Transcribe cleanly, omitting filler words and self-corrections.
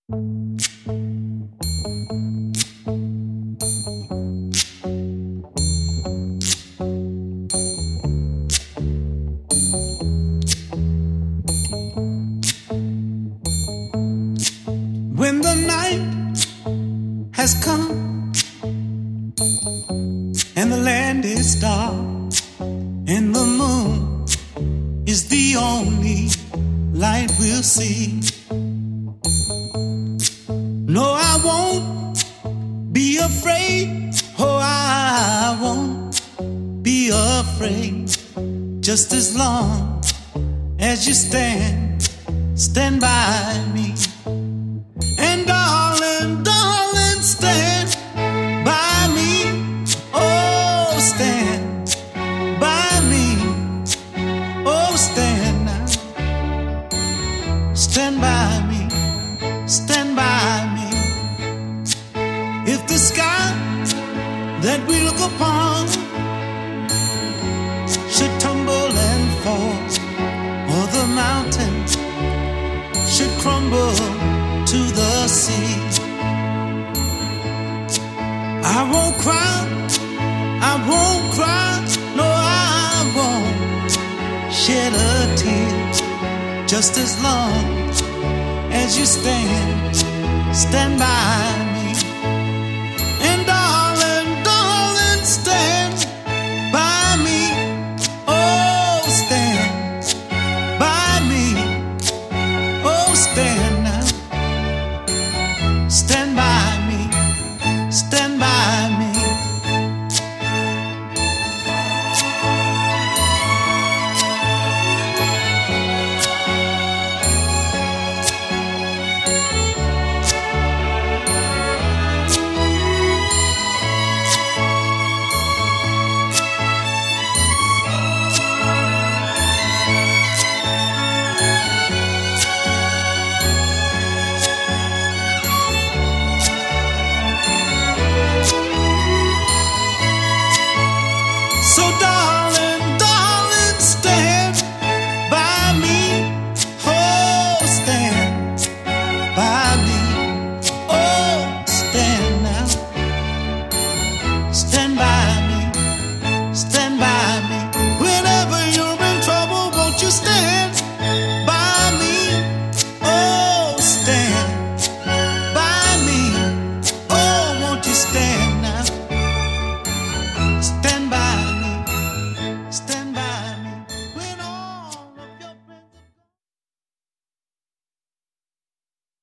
When the night has come and the land is dark and the moon is the only light we'll see. No, I won't be afraid. Oh, I won't be afraid. Just as long as you stand by me. And darling, darling, stand by me. Oh, stand by me. Oh, stand now. Stand by me. Stand by me. If the sky that we look upon should tumble and fall, or the mountains should crumble to the sea, I won't cry, I won't cry, no, I won't shed a tear, just as long as you stand by